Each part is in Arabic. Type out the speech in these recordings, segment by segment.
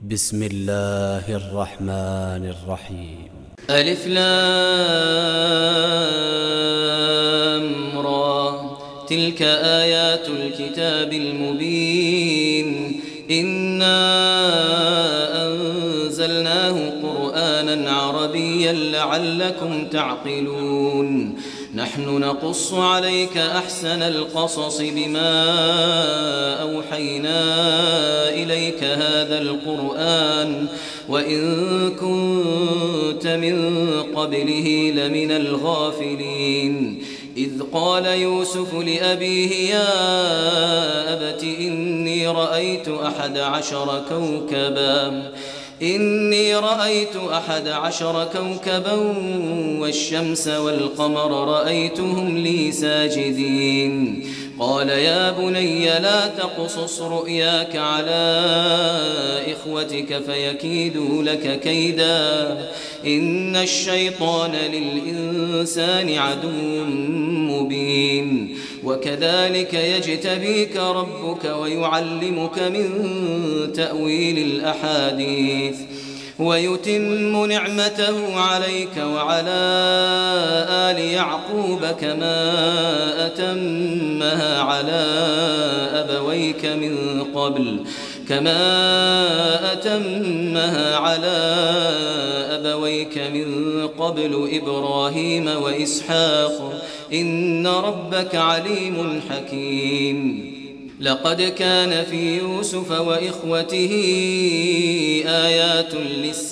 بسم الله الرحمن الرحيم. ألف لام را تلك آيات الكتاب المبين إنا أنزلناه قرآنا عربيا لعلكم تعقلون نحن نقص عليك أحسن القصص بما أوحينا إليك هذا القرآن وإن كنت من قبله لمن الغافلين إذ قال يوسف لأبيه يا أبت إني رأيت أحد عشر كوكبا والشمس والقمر رأيتهم لي ساجدين قال يا بني لا تقصص رؤياك على إخوتك فيكيدوا لك كيدا إن الشيطان للإنسان عدو مبين وكذلك يجتبيك ربك ويعلمك من تأويل الأحاديث ويتم نعمته عليك وعلى آل يعقوب كما أتمها على أبويك من قبل إبراهيم وإسحاق إن ربك عليم حكيم لقد كان في يوسف وإخوته آيات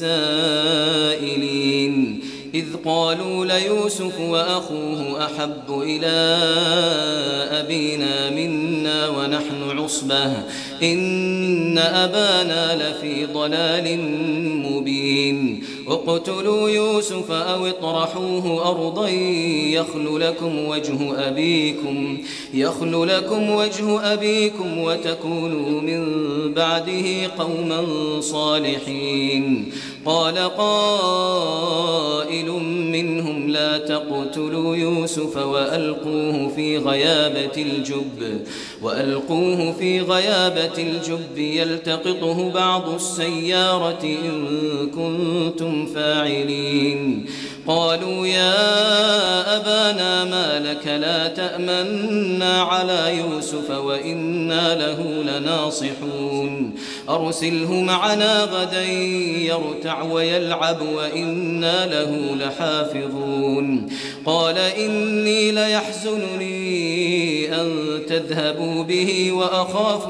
للسائلين إذ قالوا ليوسف وأخوه أحب إلى أبينا منا ونحن عصبة إن أبانا لفي ضلال مبين اقتلوا يوسف أو اطرحوه أرضا يخل لكم وجه أبيكم وتكونوا من بعده قوما صالحين قال قائل منهم لا تقتلوا يوسف وألقوه في غيابة الجب يلتقطه بعض السيارة إن كنتم فاعلين قالوا يا أبانا ما لك لا تأمنا على يوسف وإنا له لناصحون أرسله معنا غدا يرتع ويلعب وإنا له لحافظون قال إني ليحزنني أن تذهبوا به وأخاف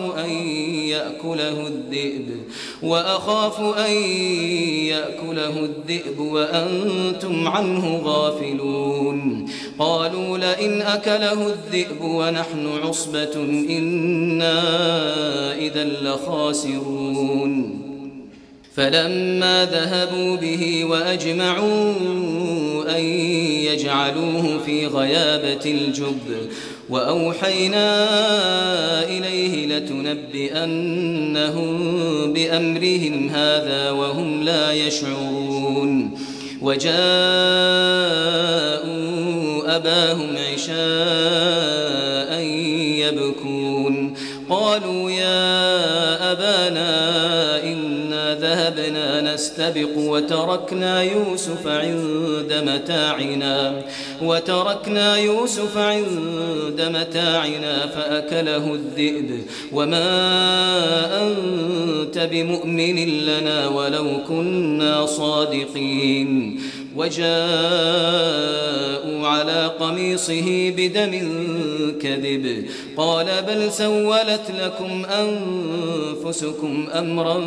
أن يأكله الذئب وأنتم عنه غافلون قالوا لئن أكله الذئب ونحن عصبة إنا إذا لخاسرون فلما ذهبوا به وأجمعوا أن يجعلوه في غيابة الجب وأوحينا إليه لتنبئنهم بأمرهم هذا وهم لا يشعرون وجاءوا أباهم عشاء يبكون قالوا يا أبانا إنا ذهبنا نستبق وتركنا يوسف عند متاعنا فأكله الذئب وما أنت بمؤمن لنا ولو كنا صادقين وجاءوا على قميصه بدم كذب قال بل سولت لكم أنفسكم أمرا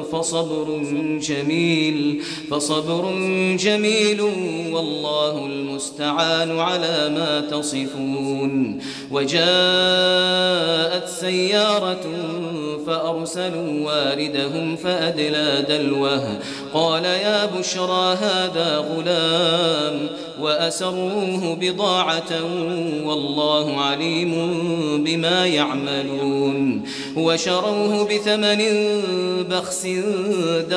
فصبر جميل والله المستعان على ما تصفون وجاءت سيارة فأرسلوا واردهم فأدلى دلوه قال يا بشرى هذا غلام وأسروه بضاعة والله عليم بما يعملون وشروه بثمن بخس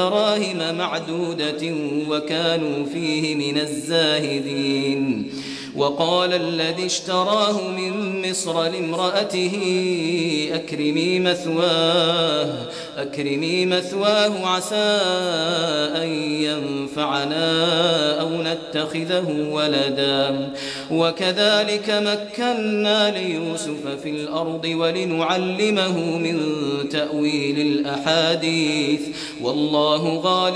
دراهم معدودة وكانوا فيه من الزاهدين وقال الذي اشتراه من مصر لامرأته أكرمي مثواه عسى أن ينفعنا أو نتخذه ولدا وكذلك مكنا ليوسف في الأرض ولنعلمه من تأويل الأحاديث والله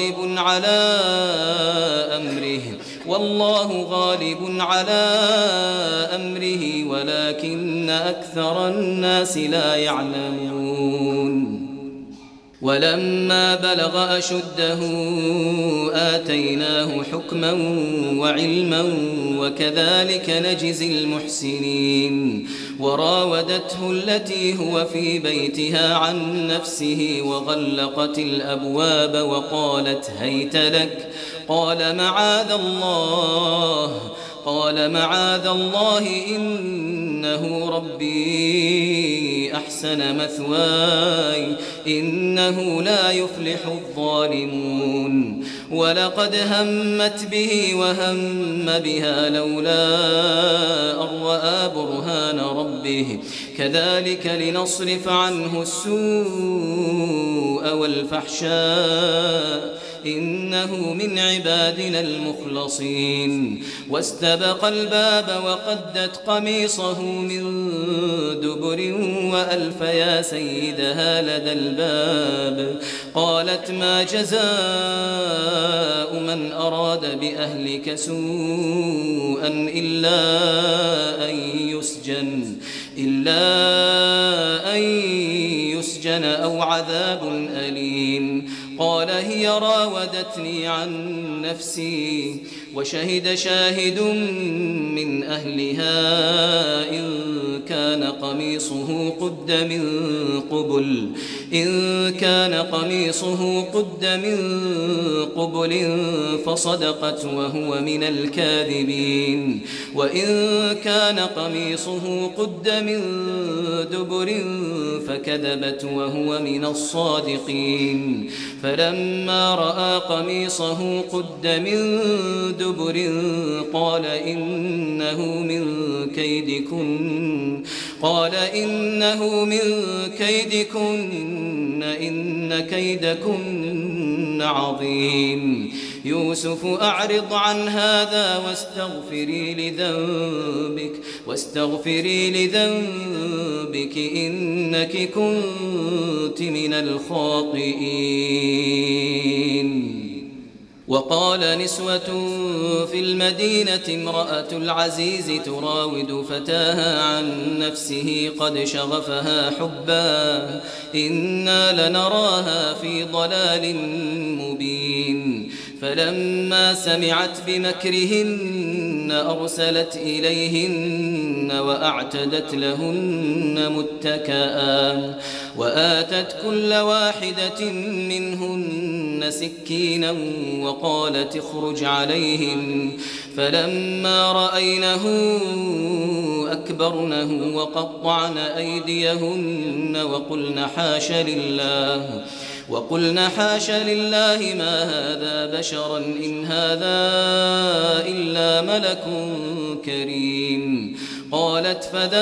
غالب على أمره ولكن أكثر الناس لا يعلمون ولما بلغ أشده آتيناه حكما وعلما وكذلك نجزي المحسنين وراودته التي هو في بيتها عن نفسه وغلقت الأبواب وقالت هيت لك قال معاذ الله إنه ربي أحسن مثواي إنه لا يفلح الظالمون ولقد همت به وهم بها لولا أن رأى برهان ربه كذلك لنصرف عنه السوء والفحشاء إنه من عبادنا المخلصين واستبق الباب وقدت قميصه من دبر وألف يا سيدها لدى الباب قالت ما جزاء من أراد بأهلك سوءا إلا أن يسجن أو عذاب أليم قال هي راودتني عن نفسي وشهد شاهد من أهلها إن كان قميصه قد من قبل فصدقت وهو من الكاذبين وإن كان قميصه قد من دبر فكذبت وهو من الصادقين فلما رأى قميصه قد من دبر قال إنه من كيدكن إن كيدكن عظيم يوسف أعرض عن هذا واستغفري لذنبك إنك كنت من الخاطئين وقال نسوة في المدينة امرأة العزيز تراود فتاها عن نفسه قد شغفها حبا إنا لنراها في ضلال مبين فلما سمعت بمكرهن أرسلت إليهن وأعتدت لهن متكئا وآتت كل واحدة منهن سكينا وقالت اخرج عليهم فلما رأينه أكبرنه وقطعن أيديهن وقلن حاش لله ما هذا بشرا إن هذا إلا ملك كريم قالت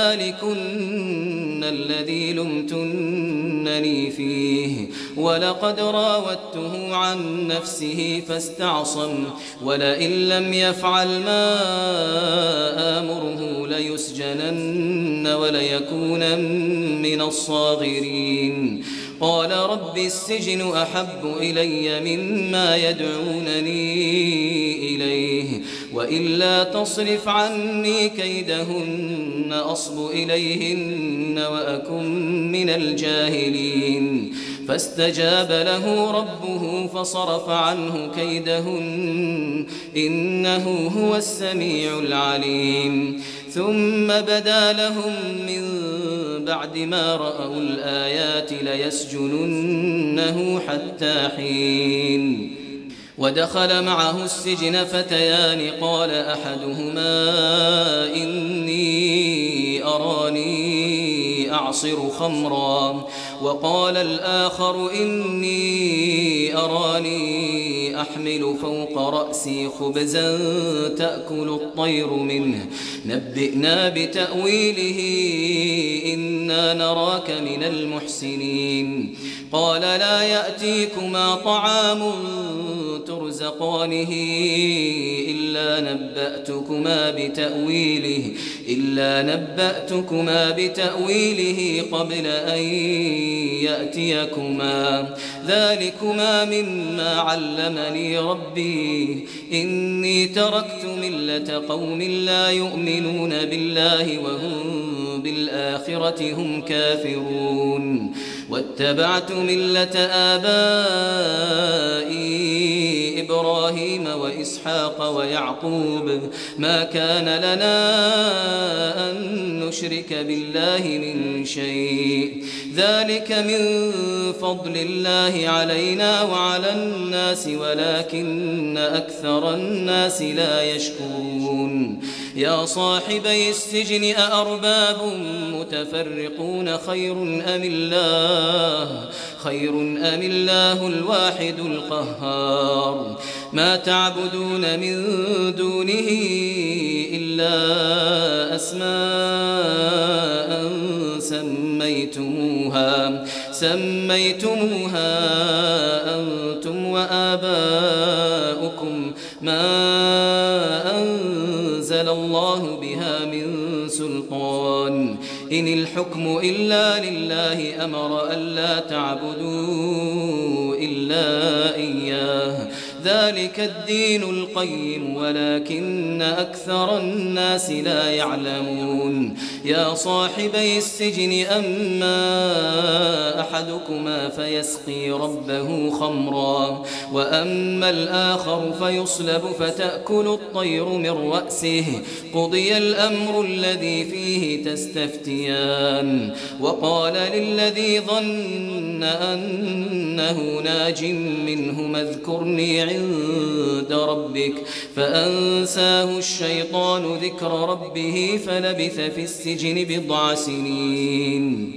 فذلكن الذي لمتنني فيه ولقد راودته عن نفسه فاستعصم ولئن لم يفعل ما آمره ليسجنن وليكون من الصاغرين قال رب السجن أحب إلي مما يدعونني إليه وإلا تصرف عني كيدهن أصب إليهن وأكن من الجاهلين فاستجاب له ربه فصرف عنه كيدهن إنه هو السميع العليم ثم بدا لهم من بعد ما رأوا الآيات ليسجننه حتى حين ودخل معه السجن فتيان قال أحدهما إني أراني أعصر خمرا وقال الآخر إني أراني إني أحمل فوق رأسي خبزا تأكل الطير منه نبئنا بتأويله إنا نراك من المحسنين قال لا يأتيكما طعام ترزقانه إلا نبأتكما بتأويله قبل أن يأتيكما ذلكما مما علمني ربي إني تركت ملة قوم لا يؤمنون بالله وهم بالآخرة هم كافرون واتبعت ملة آبائي إبراهيم وإسحاق ويعقوب ما كان لنا أن نشرك بالله من شيء ذلك من فضل الله علينا وعلى الناس ولكن أكثر الناس لا يشكرون يا صاحبي السجن أأرباب متفرقون خير أم الله الواحد القهار ما تعبدون من دونه إلا أسماء سميتموها أنتم وآباؤكم ما أنزل الله بها من سلطان إن الحكم إلا لله أمر ألا تعبدوا إلا إياه ذلك الدين القيم ولكن أكثر الناس لا يعلمون يا صاحبي السجن أما أحدكما فيسقي ربه خمرا وأما الآخر فيصلب فتأكل الطير من رأسه قضي الأمر الذي فيه تستفتيان وقال للذي ظن أنه ناج منهما اذكرني عند ربك فأنساه الشيطان ذكر ربه فلبث في السجن بضع سنين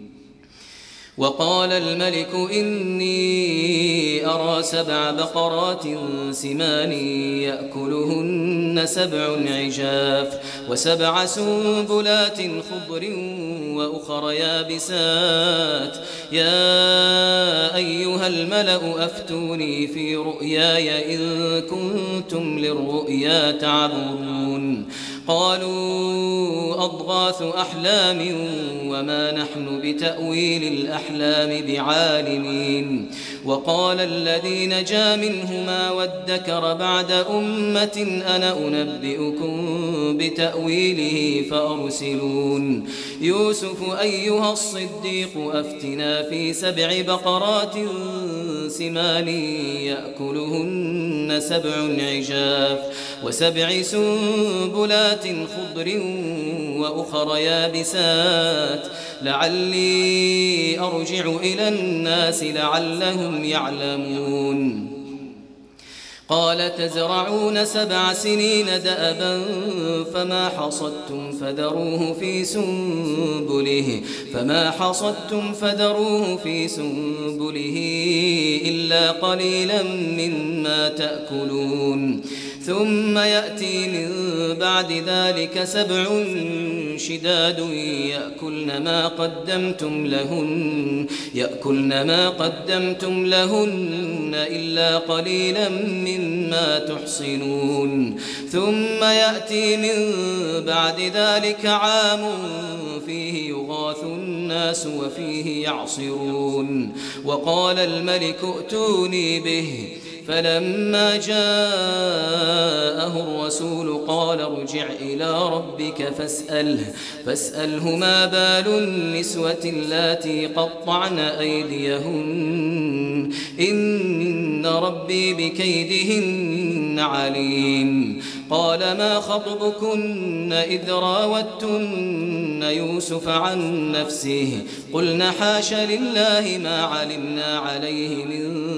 وقال الملك إني أرى 7 بقرات سمان يأكلهن 7 عجاف و7 سنبلات خضر وأخر يابسات يا أيها الملأ أفتوني في رؤياي إن كنتم للرؤيا تعبرون قالوا أضغاث أحلام وما نحن بتأويل الأحلام بعالمين وقال الذي نجا منهما وادكر بعد أمة أنا أنبئكم بتأويله فأرسلون يوسف أيها الصديق أفتنا في 7 بقرات سمان يأكلهن 7 عجاف و7 سنبلات خضر وأخر يابسات لعلي أرجع إلى الناس لعلهم يعلمون قال تزرعون 7 سنين دأبا فما حصدتم فذروه في سنبله إلا قليلا مما تأكلون ثم يأتي من بعد ذلك 7 شداد يأكلن ما قدمتم لهن إلا قليلا مما تحصنون ثم يأتي من بعد ذلك عام فيه يغاث الناس وفيه يعصرون وقال الملك ائتوني به فلما جاءه الرسول قال ارجع إلى ربك فاسأله ما بال النسوة اللاتي قطعن أيديهن إن ربي بكيدهن عليم قال ما خطبكن إذ راوتن يوسف عن نفسه قلنا حاش لله ما علمنا عليه من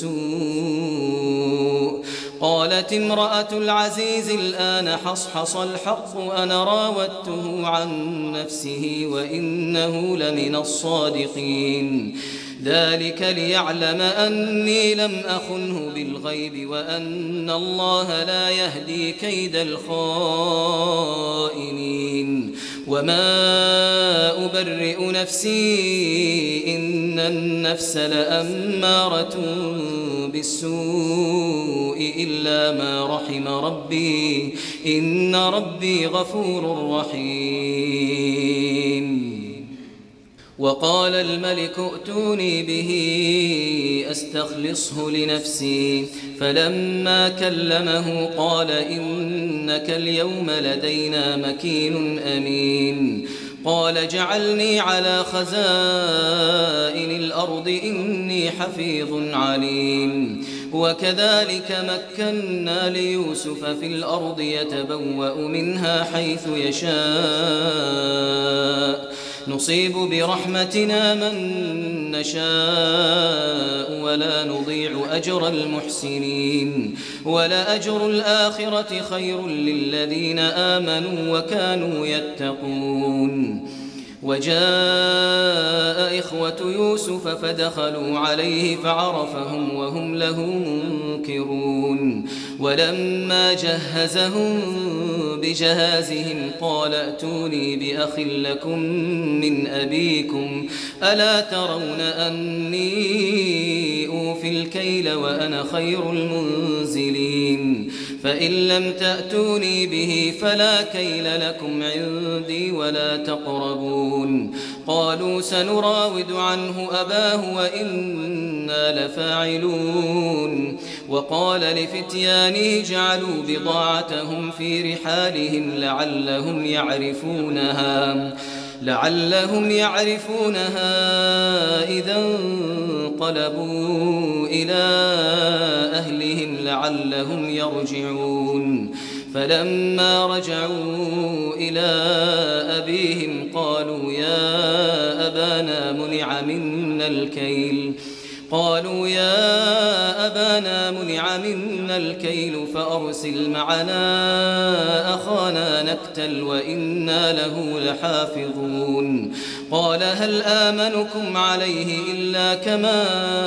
سوء قالت امرأة العزيز الآن حصحص الحق أنا راودته عن نفسه وإنه لمن الصادقين ذلك ليعلم أني لم أخنه بالغيب وأن الله لا يهدي كيد الخائنين وما أبرئ نفسي إن النفس لأمارة بالسوء إلا ما رحم ربي إن ربي غفور رحيم وقال الملك ائتوني به أستخلصه لنفسي فلما كلمه قال إنك اليوم لدينا مكين أمين قال جعلني على خزائن الأرض إني حفيظ عليم وكذلك مكنا ليوسف في الأرض يتبوأ منها حيث يشاء نصيب برحمتنا من نشاء ولا نضيع أجر المحسنين ولأجر الآخرة خير للذين آمنوا وكانوا يتقون وجاء إخوة يوسف فدخلوا عليه فعرفهم وهم له منكرون ولما جهزهم بجهازهم قال ائتوني بأخ لكم من أبيكم ألا ترون أني أوفي الكيل وأنا خير المنزلين فإن لم تأتوني به فلا كيل لكم عندي ولا تقربون قالوا سنراود عنه أباه وإنا لفاعلون وقال لفتيانه جعلوا بضاعتهم في رحالهم لعلهم يعرفونها إذا انقلبوا إلى أهلهم لعلهم يرجعون فلما رجعوا إلى أبيهم قالوا يا أبانا منع منا الكيل فأرسل معنا أخانا نكتل وإنا له لحافظون قال هل آمنكم عليه إلا كما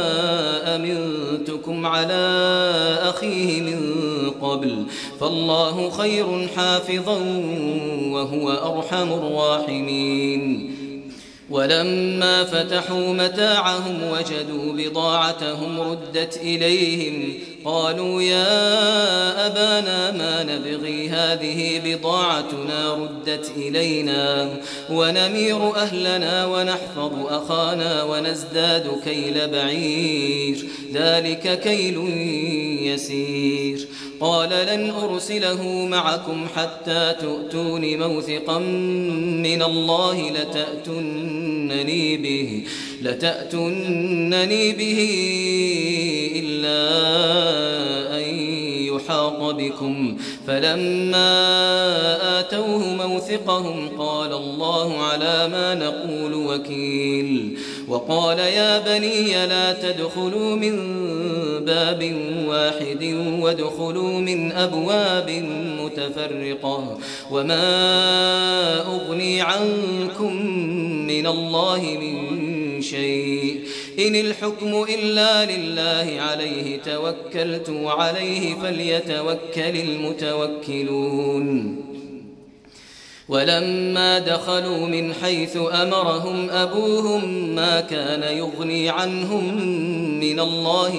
أمنتكم على أخيه من قبل فالله خير حافظا وهو أرحم الراحمين ولما فتحوا متاعهم وجدوا بضاعتهم ردت إليهم قالوا يا أبانا ما نبغي هذه بضاعتنا ردت إلينا ونمير أهلنا ونحفظ أخانا ونزداد كيل بعير ذلك كيل يسير قال لن أرسله معكم حتى تؤتون موثقا من الله لتأتونني به إلا أن يحاط بكم فلما آتوه موثقهم قال الله على ما نقول وكيل وقال يا بني لا تدخلوا من باب واحد وادخلوا من أبواب متفرقة وما أغني عنكم من الله من شيء إن الحكم إلا لله عليه توكلت وعليه فليتوكل المتوكلون ولما دخلوا من حيث أمرهم أبوهم ما كان يغني عنهم من الله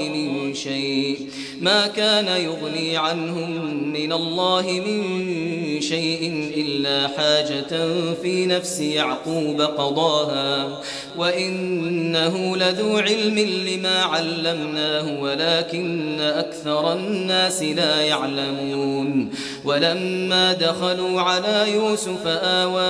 من شيء إلا حاجة في نفس يعقوب قضاها وإنه لذو علم لما علمناه ولكن أكثر الناس لا يعلمون ولما دخلوا على يوسف آوى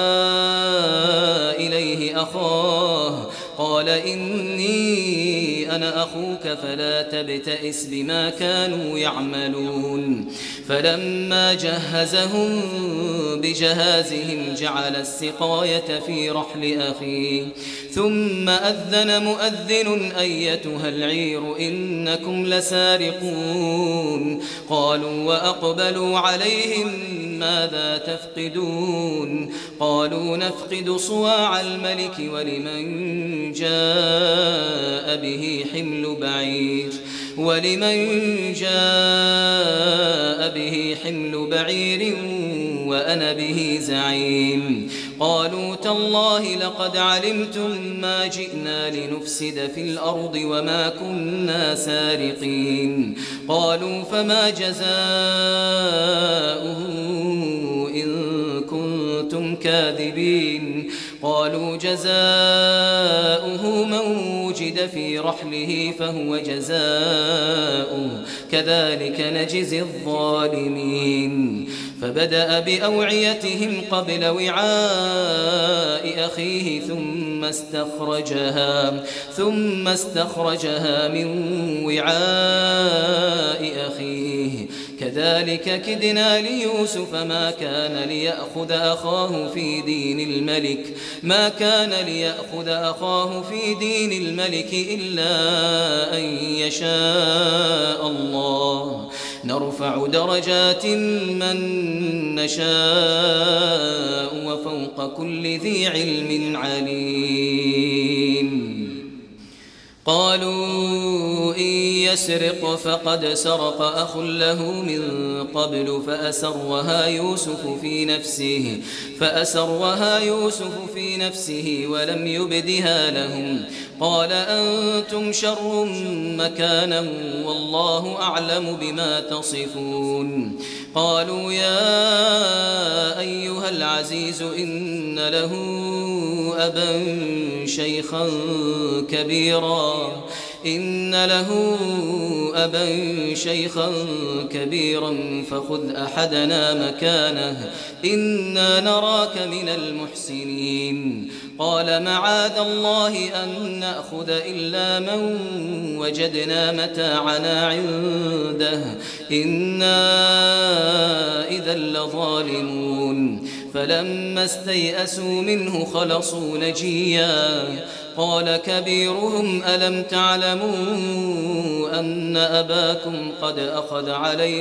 إليه أخاه قال إني أنا أخوك فلا تبتئس بما كانوا يعملون فلما جهزهم بجهازهم جعل السقاية في رحل أخيه ثم أذن مؤذن أيتها العير إنكم لسارقون قالوا وأقبلوا عليهم ماذا تفقدون قالوا نفقد صواع الملك ولمن جاء به حمل بعير وأنا به زعيم. قالوا تالله لقد علمتم ما جئنا لنفسد في الأرض وما كنا سارقين. قالوا فما جزاؤه إن كنتم كاذبين. قالوا جزاؤه من وجد في رحله فهو جزاؤه كذلك نجزي الظالمين. فبدأ بأوعيتهم قبل وعاء أخيه ثم استخرجها من وعاء أخيه كذلك كدنا ليوسف ما كان ليأخذ أخاه في دين الملك إلا أن يشاء الله نرفع درجات من نشاء وفوق كل ذي علم عليم. قالوا إن يسرق فقد سرق أخ له من قبل فأسرها يوسف في نفسه ولم يبدها لهم. قال أنتم شر مكانا والله أعلم بما تصفون. قالوا يا أيها العزيز إن له أبا شيخا كبيرا فخذ أحدنا مكانه إنا نراك من المحسنين. قال معاذ الله أن نأخذ إلا من وجدنا متاعنا عنده إنا إذا لظالمون. فلما استيئسوا منه خلصوا نجيا. قال كبيرهم ألم تعلموا أن أباكم قد أخذ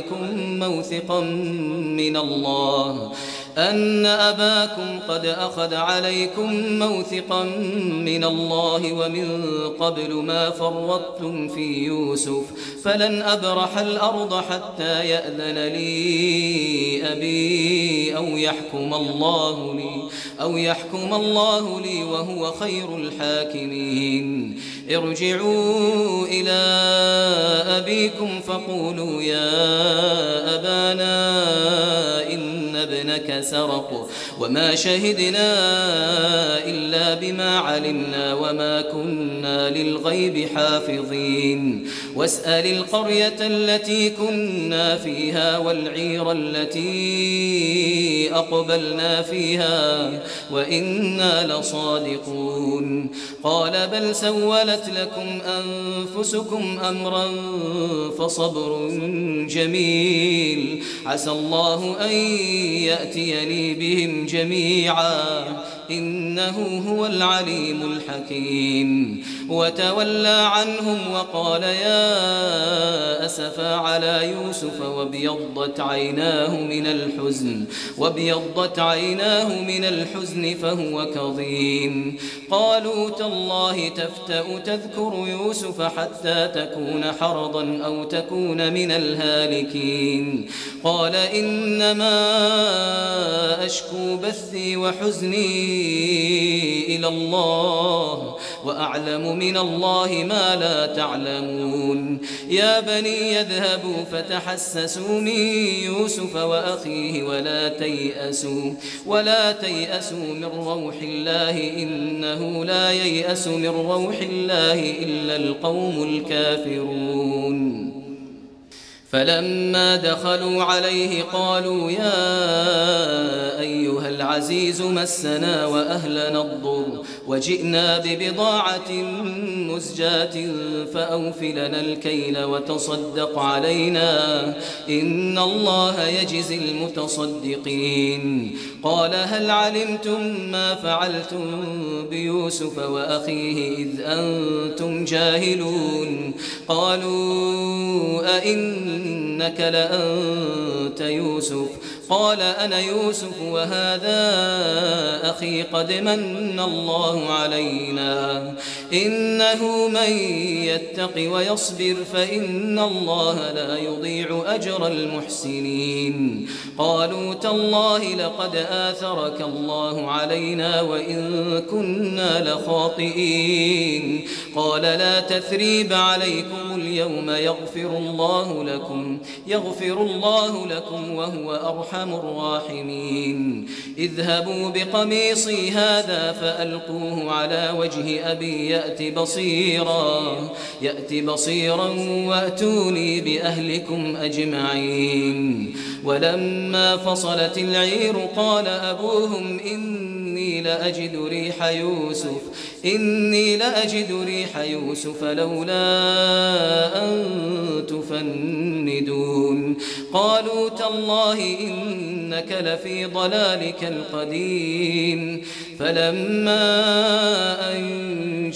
عليكم موثقا من الله ومن قبل ما فرطتم في يوسف فلن أبرح الأرض حتى يأذن لي أبي أو يحكم الله لي وهو خير الحاكمين. ارجعوا إلى أبيكم فقولوا يا أبانا إن ابنك سرق وما شهدنا إلا بما علمنا وما كنا للغيب حافظين. واسأل القرية التي كنا فيها والعير التي أقبلنا فيها وإنا لصادقون. قال بل سولت لكم أنفسكم أمرا فصبر جميل عسى الله أن يأتيني بهم جميعا إنه هو العليم الحكيم. وتولى عنهم وقال يا أسفا على يوسف وابيضت عيناه من الحزن فهو كظيم. قالوا تالله تفتأ تذكر يوسف حتى تكون حرضا أو تكون من الهالكين. قال إنما أشكو بثي وحزني إلى الله وأعلم من الله ما لا تعلمون. يا بني يذهبوا فتحسسوا من يوسف وأخيه ولا تيأسوا من روح الله إنه لا ييأس من روح الله إلا القوم الكافرون. فلما دخلوا عليه قالوا يا أيها العزيز مسنا وأهلنا الضر وجئنا ببضاعة مزجاة فأوف لنا الكيل وتصدق علينا إن الله يجزي المتصدقين. قال هل علمتم ما فعلتم بيوسف وأخيه إذ أنتم جاهلون. قالوا أئنك لأنت يوسف قال أنا يوسف وهذا أخي قد من الله علينا إنه من يتق ويصبر فإن الله لا يضيع أجر المحسنين قالوا تالله لقد آثرك الله علينا وإن كنا لخاطئين قال لا تثريب عليكم اليوم يغفر الله لكم وهو أرحم الراحمين اذهبوا بقميصي هذا فألقوه على وجه أبي يأت بصيرا وأتوني بأهلكم أجمعين ولما فصلت العير قال أبوهم إني لأجد ريح يوسف لولا أن تفندون قالوا تالله إنك لفي ضلالك القديم فلما أن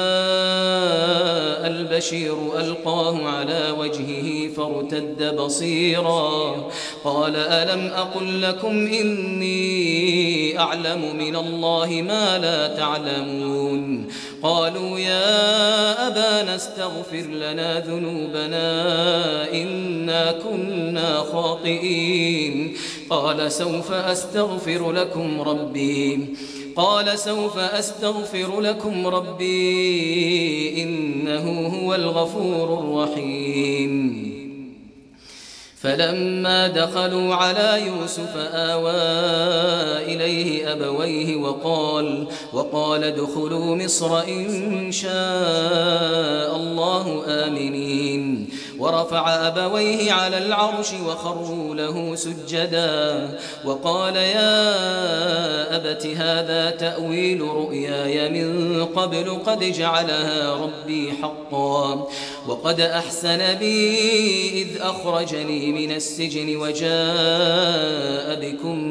جاء البشير ألقاه على وجهه فارتد بصيرا قال ألم أقل لكم إني أعلم من الله ما لا تعلمون قالوا يا أبانا استغفر لنا ذنوبنا إنا كنا خاطئين قال سوف أستغفر لكم ربي إنه هو الغفور الرحيم فلما دخلوا على يوسف آوى إليه أبويه وقال ادخلوا مصر إن شاء الله آمنين ورفع أبويه على العرش وخروا له سجدا وقال يا أبت هذا تأويل رؤياي من قبل قد جعلها ربي حقا وقد أحسن بي إذ أخرجني من السجن وجاء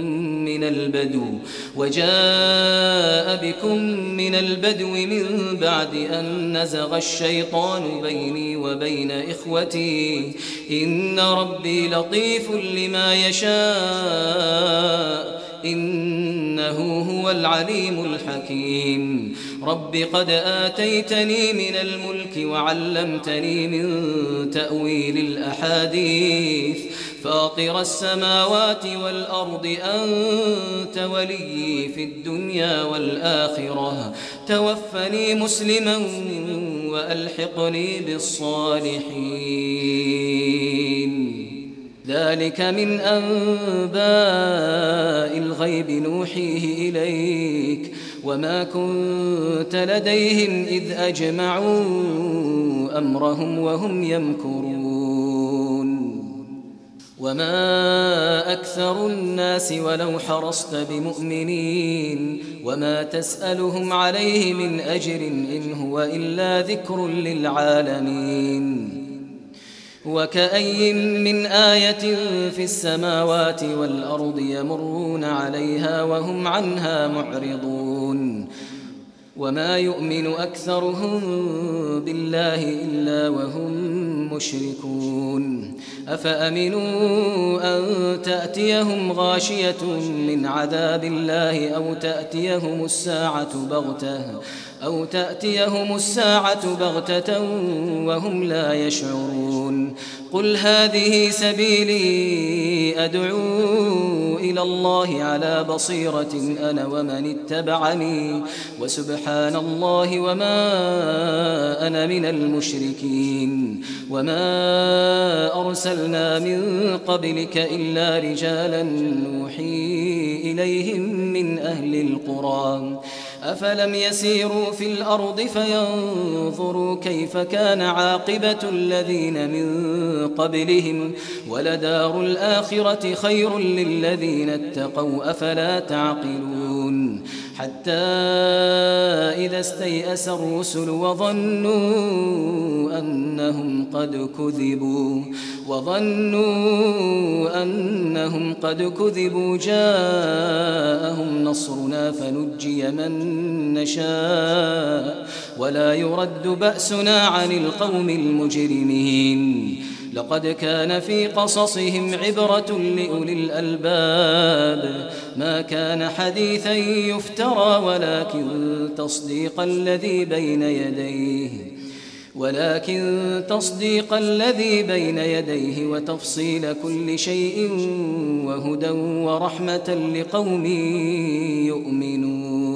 بكم من البدو من بعد أن نزغ الشيطان بيني وبين إخوتي إن ربي لطيف لما يشاء إنه هو العليم الحكيم رب قد آتيتني من الملك وعلمتني من تأويل الأحاديث فاطر السماوات والأرض أنت ولي في الدنيا والآخرة توفني مسلما وألحقني بالصالحين ذلك من أنباء الغيب نوحيه إليك وما كنت لديهم إذ أجمعوا أمرهم وهم يمكرون وما أكثر الناس ولو حرصت بمؤمنين وما تسألهم عليه من أجر إن هو إلا ذكر للعالمين وكأي من آية في السماوات والأرض يمرون عليها وهم عنها معرضون وما يؤمن أكثرهم بالله إلا وهم مشركون أفأمنوا أن تأتيهم غاشية من عذاب الله أو تأتيهم الساعة بغتة وهم لا يشعرون قل هذه سبيلي أدعو إلى الله على بصيرة أنا ومن اتبعني وسبحان الله وما أنا من المشركين وما أرسلنا من قبلك إلا رجالا نوحي إليهم من أهل القرى أفلم يسيروا في الأرض فينظروا كيف كان عاقبة الذين من قبلهم ولدار الآخرة خير للذين اتقوا أفلا تعقلون حتى إذا استيأس الرسل وظنوا أنهم قد كذبوا جاءهم نصرنا فنجي من نشاء ولا يرد بأسنا عن القوم المجرمين لقد كان في قصصهم عبرة لأولي الألباب ما كان حديثا يفترى ولكن تصديق الذي بين يديه وتفصيل كل شيء وهدى ورحمة لقوم يؤمنون